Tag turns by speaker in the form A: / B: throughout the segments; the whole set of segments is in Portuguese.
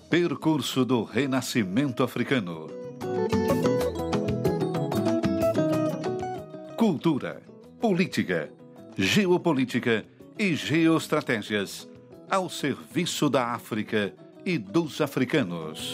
A: Percurso do Renascimento Africano. Cultura, política, geopolítica e geoestratégias ao serviço da África e dos africanos.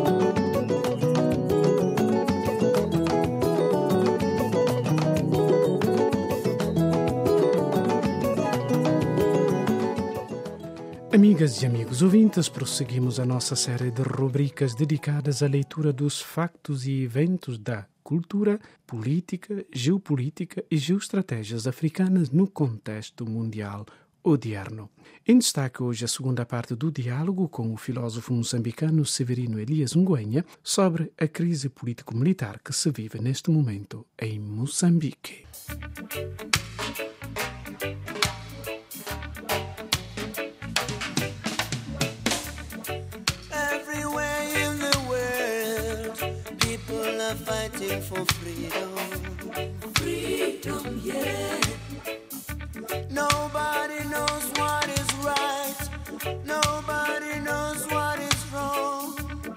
B: Amigas e amigos ouvintes, prosseguimos a nossa série de rubricas dedicadas à leitura dos factos e eventos da cultura, política, geopolítica e geoestratégias africanas no contexto mundial odierno. Em destaque hoje a segunda parte do diálogo com o filósofo moçambicano Severino Elias Ngüenya sobre a crise político-militar que se vive neste momento em Moçambique.
C: Fighting for freedom, yeah. Nobody knows what is right, nobody knows what is wrong.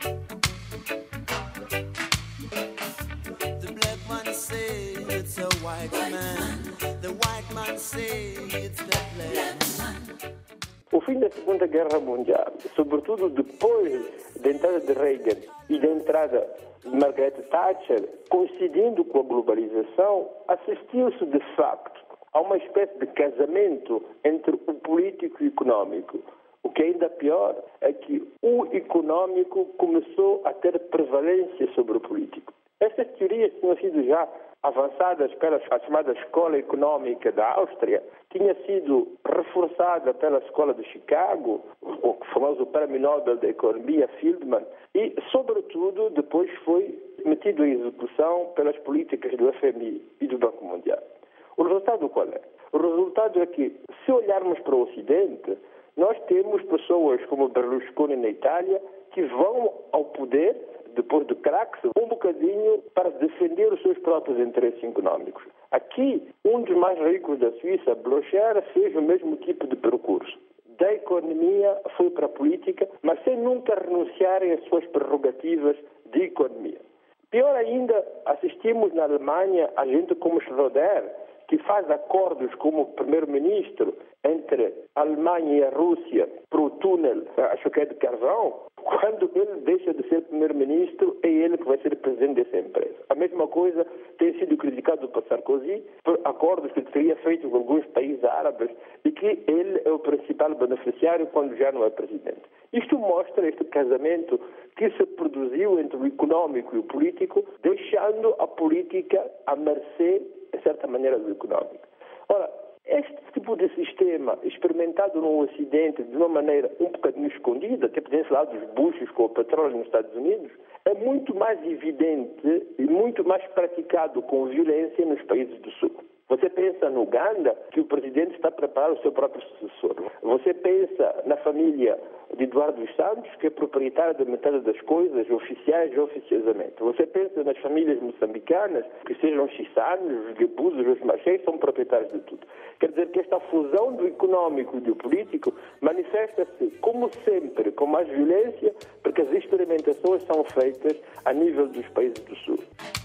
C: The black man say it's a white man, the white man say it's the black man.
D: O fim da Segunda Guerra Mundial, sobretudo depois da entrada de Reagan e da entrada de Margaret Thatcher, coincidindo com a globalização, assistiu-se de facto a uma espécie de casamento entre o político e o econômico. O que é ainda pior é que o econômico começou a ter prevalência sobre o político. Estas teorias tinham sido já avançadas pela chamada Escola Econômica da Áustria, tinha sido reforçada pela Escola de Chicago, o famoso Prêmio Nobel da Economia Fieldman, e, sobretudo, depois foi metido em execução pelas políticas do FMI e do Banco Mundial. O resultado qual é? O resultado é que, se olharmos para o Ocidente, nós temos pessoas como Berlusconi na Itália que vão ao poder depois do crack, um bocadinho para defender os seus próprios interesses econômicos. Aqui, um dos mais ricos da Suíça, Blocher, fez o mesmo tipo de percurso. Da economia foi para a política, mas sem nunca renunciarem às suas prerrogativas de economia. Pior ainda, assistimos na Alemanha a gente como Schröder, que faz acordos como primeiro-ministro entre a Alemanha e a Rússia para o túnel, acho que é de carvão, quando ele deixa de ser primeiro-ministro, é ele que vai ser presidente dessa empresa. A mesma coisa tem sido criticado por Sarkozy, por acordos que teria feito com alguns países árabes e que ele é o principal beneficiário quando já não é presidente. Isto mostra este casamento que se produziu entre o econômico e o político, deixando a política à mercê, de certa maneira, do econômico. Ora, este tipo de sistema, experimentado no Ocidente de uma maneira um bocadinho escondida, até podemos falar dos buchos com o petróleo nos Estados Unidos, é muito mais evidente e muito mais praticado com violência nos países do Sul. Você pensa no Uganda, que o presidente está a preparar o seu próprio sucessor. Você pensa na família de Eduardo dos Santos, que é proprietária da metade das coisas, oficiais e oficiosamente. Você pensa nas famílias moçambicanas, que sejam os Chissanos, os Gebuzos, os Machés, são proprietários de tudo. Quer dizer que esta fusão do econômico e do político manifesta-se, como sempre, com mais violência, porque as experimentações são feitas a nível dos países do Sul.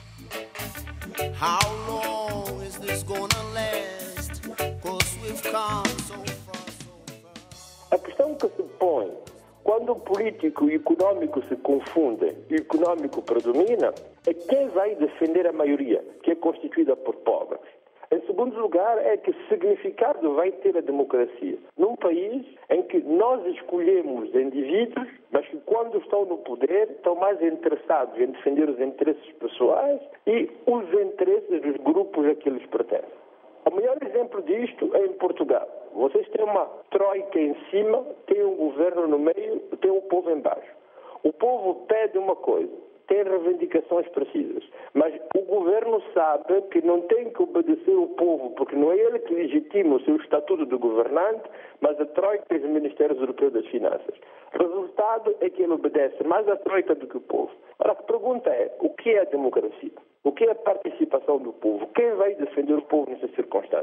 C: How long is this gonna last? 'Cause we've come so far, so far.
D: A questão que se põe quando o político e o econômico se confundem e o econômico predomina é quem vai defender a maioria, que é constituída por pobres. Em segundo lugar, é que significado vai ter a democracia num país em que nós escolhemos indivíduos, mas que quando estão no poder estão mais interessados em defender os interesses pessoais e os interesses dos grupos a que eles pertencem. O melhor exemplo disto é em Portugal. Vocês têm uma troika em cima, têm um governo no meio, têm o povo embaixo. O povo pede uma coisa, tem reivindicações precisas, mas o governo sabe que não tem que obedecer o povo, porque não é ele que legitima o seu estatuto de governante, mas a Troika e os Ministérios Europeus das Finanças. O resultado é que ele obedece mais à Troika do que o povo. Ora, a pergunta é, o que é a democracia? O que é a participação do povo? Quem vai defender o povo nessas circunstâncias?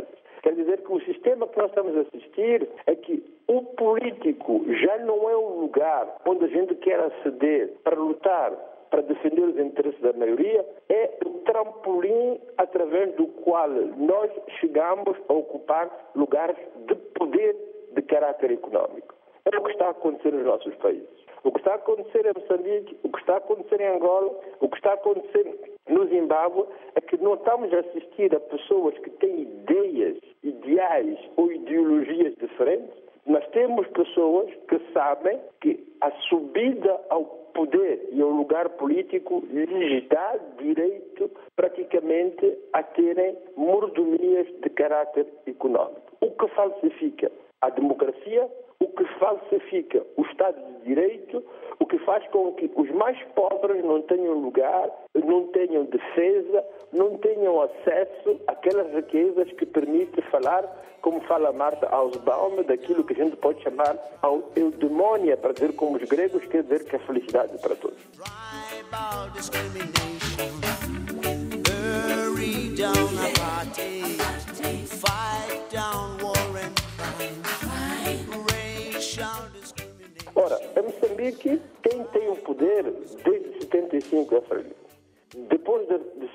D: Quer dizer que o sistema que nós estamos a assistir é que o político já não é um lugar onde a gente quer aceder para lutar, para defender os interesses da maioria, é o trampolim através do qual nós chegamos a ocupar lugares de poder de caráter econômico. É o que está a acontecer nos nossos países. O que está a acontecer em Moçambique, o que está a acontecer em Angola, o que está a acontecer no Zimbábue, é que não estamos a assistir a pessoas que têm ideias, ideais ou ideologias diferentes, mas temos pessoas que sabem que a subida ao poder e ao lugar político lhes dá direito praticamente a terem mordomias de caráter econômico. O que falsifica a democracia, o que falsifica o Estado de Direito, o que faz com que os mais pobres não tenham lugar, não tenham defesa, não tenham acesso àquelas riquezas que permitem falar, como fala Martha Nussbaum, daquilo que a gente pode chamar ao eudemônia, para dizer como os gregos, quer dizer que é felicidade para todos. Ora, em Moçambique, quem tem o poder desde 75 é Frelimo. Depois de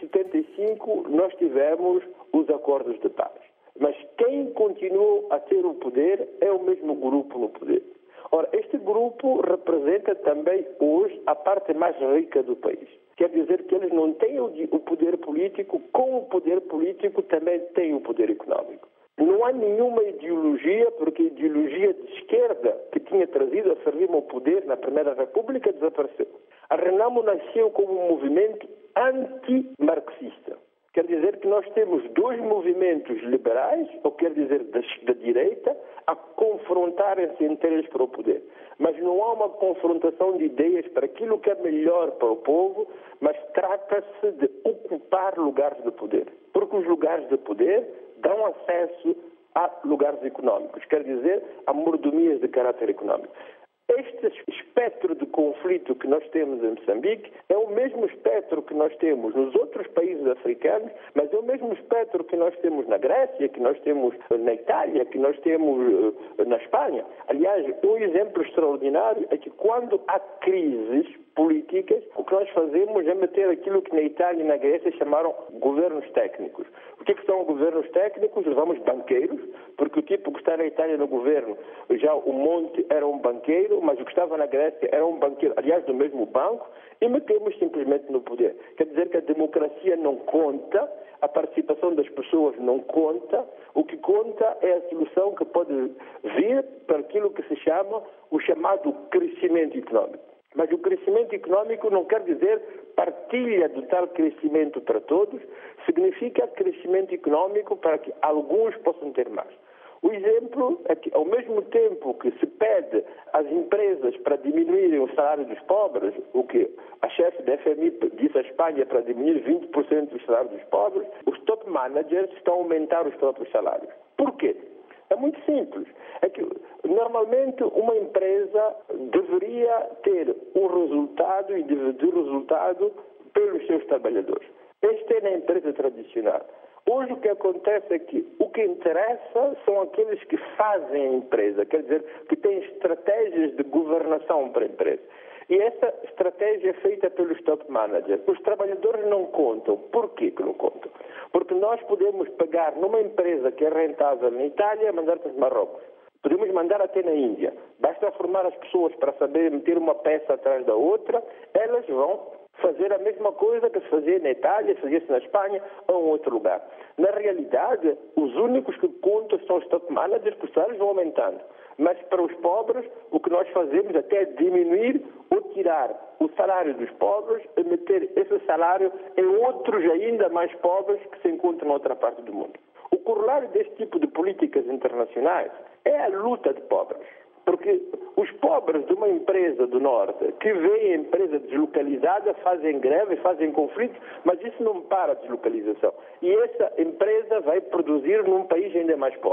D: 75, nós tivemos os acordos de paz. Mas quem continuou a ter o poder é o mesmo grupo no poder. Ora, este grupo representa também hoje a parte mais rica do país. Quer dizer que eles não têm o poder político, com o poder político também têm o poder econômico. Não há nenhuma ideologia, porque a ideologia de esquerda que tinha trazido a Frelimo ao poder na Primeira República desapareceu. A Renamo nasceu como um movimento anti-marxista. Quer dizer que nós temos dois movimentos liberais, ou quer dizer da direita, a confrontarem-se entre eles para o poder. Mas não há uma confrontação de ideias para aquilo que é melhor para o povo, mas trata-se de ocupar lugares de poder. Porque os lugares de poder dão acesso a lugares econômicos, quer dizer, a mordomias de caráter econômico. Este espectro de conflito que nós temos em Moçambique é o mesmo espectro que nós temos nos outros países africanos, mas é o mesmo espectro que nós temos na Grécia, que nós temos na Itália, que nós temos na Espanha. Aliás, um exemplo extraordinário é que quando há crises políticas, o que nós fazemos é meter aquilo que na Itália e na Grécia chamaram governos técnicos. O que são governos técnicos? Levamos banqueiros, porque o tipo que está na Itália no governo, já o Monti era um banqueiro, mas o que estava na Grécia era um banqueiro, aliás, do mesmo banco, e metemos simplesmente no poder. Quer dizer que a democracia não conta, a participação das pessoas não conta, o que conta é a solução que pode vir para aquilo que se chama o chamado crescimento econômico. Mas o crescimento econômico não quer dizer partilha do tal crescimento para todos, significa crescimento econômico para que alguns possam ter mais. O exemplo é que, ao mesmo tempo que se pede às empresas para diminuírem o salário dos pobres, o que a chefe da FMI disse à Espanha para diminuir 20% do salário dos pobres, os top managers estão a aumentar os próprios salários. Por quê? É muito simples. É que, normalmente, uma empresa deveria ter um resultado e dividir o resultado pelos seus trabalhadores. Esta é na empresa tradicional. Hoje o que acontece é que o que interessa são aqueles que fazem a empresa, quer dizer, que têm estratégias de governação para a empresa. E essa estratégia é feita pelos top managers. Os trabalhadores não contam. Por que não contam? Porque nós podemos pegar numa empresa que é rentável na Itália e mandar para os Marrocos. Podemos mandar até na Índia. Basta formar as pessoas para saber meter uma peça atrás da outra, elas vão fazer a mesma coisa que se fazia na Itália, fazia-se na Espanha ou em outro lugar. Na realidade, os únicos que contam são os top managers, que os salários vão aumentando. Mas para os pobres, o que nós fazemos até é diminuir ou tirar o salário dos pobres e meter esse salário em outros ainda mais pobres que se encontram em outra parte do mundo. O corolário deste tipo de políticas internacionais é a luta de pobres. Porque os pobres de uma empresa do Norte que veem a empresa deslocalizada fazem greve, fazem conflitos, mas isso não para a deslocalização. E essa empresa vai produzir num país ainda mais pobre.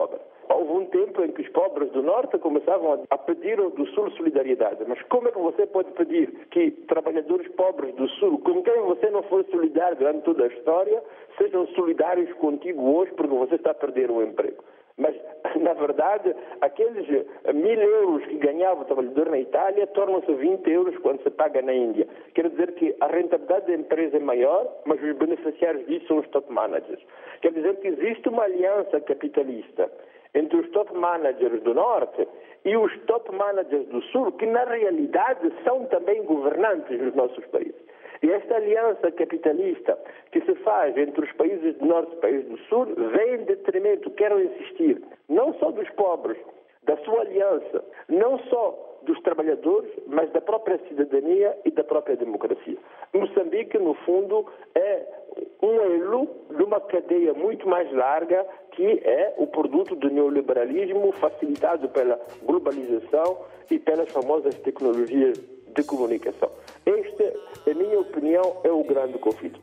D: Houve um tempo em que os pobres do Norte começavam a pedir ao do Sul solidariedade. Mas como é que você pode pedir que trabalhadores pobres do Sul, com quem você não foi solidário durante toda a história, sejam solidários contigo hoje porque você está a perder o emprego? Mas, na verdade, aqueles 1.000 euros que ganhava o trabalhador na Itália tornam-se 20 euros quando se paga na Índia. Quer dizer que a rentabilidade da empresa é maior, mas os beneficiários disso são os top managers. Quer dizer que existe uma aliança capitalista entre os top managers do Norte e os top managers do Sul, que na realidade são também governantes nos nossos países. E esta aliança capitalista que se faz entre os países do Norte e os países do Sul vem em detrimento, quero insistir, não só dos pobres, da sua aliança, não só dos trabalhadores, mas da própria cidadania e da própria democracia. Moçambique, no fundo, é um elo de uma cadeia muito mais larga que é o produto do neoliberalismo facilitado pela globalização e pelas famosas tecnologias de comunicação. Este, em minha opinião, é o grande conflito.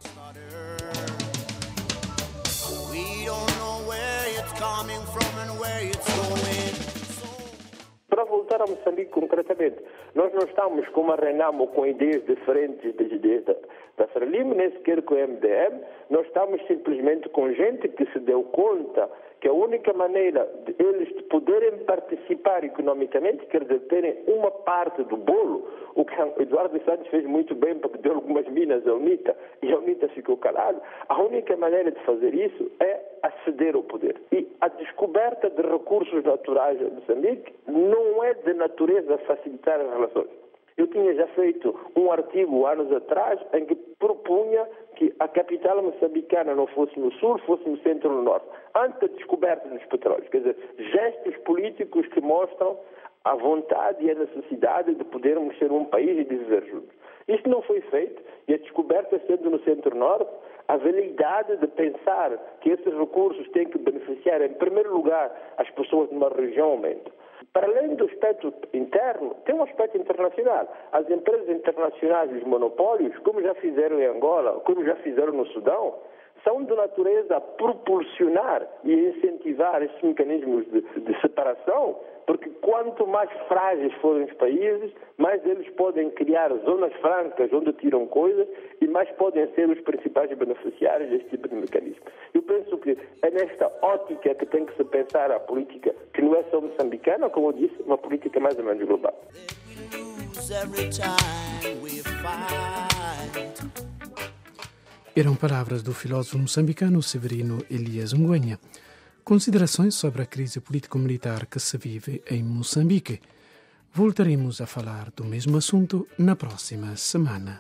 D: Para voltar a Moçambique concretamente, nós não estamos como a Renamo com ideias diferentes das ideias da Frelimo, nem sequer com o MDM, nós estamos simplesmente com gente que se deu conta que a única maneira de eles poderem participar economicamente, quer dizer, terem uma parte do bolo, o que Eduardo Santos fez muito bem porque deu algumas minas à UNITA e a UNITA ficou calada, a única maneira de fazer isso é aceder ao poder. E a descoberta de recursos naturais em Moçambique não é de natureza a facilitar as relações. Eu tinha já feito um artigo anos atrás em que propunha que a capital moçambicana não fosse no sul, fosse no centro ou no norte, antes da descoberta dos petróleos. Quer dizer, gestos políticos que mostram a vontade e a necessidade de podermos ser um país e de viver juntos. Isto não foi feito e a descoberta sendo no centro-norte, a veleidade de pensar que esses recursos têm que beneficiar, em primeiro lugar, as pessoas de uma região aumenta. Para além do aspecto interno, tem um aspecto internacional. As empresas internacionais e os monopólios, como já fizeram em Angola, como já fizeram no Sudão, são de natureza a propulsionar e incentivar esses mecanismos de separação, porque quanto mais frágeis forem os países, mais eles podem criar zonas francas onde tiram coisas e mais podem ser os principais beneficiários deste tipo de mecanismo. Eu penso que é nesta ótica que tem que se pensar a política, que não é só moçambicana, como eu disse, uma política mais ou menos global.
B: Eram palavras do filósofo moçambicano Severino Elias Ngwenha. Considerações sobre a crise político-militar que se vive em Moçambique. Voltaremos a falar do mesmo assunto na próxima semana.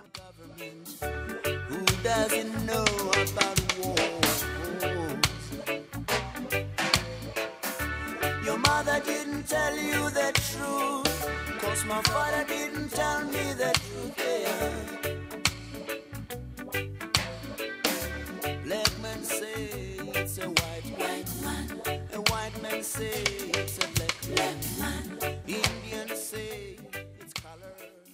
C: Black man say it's a white man. A white man say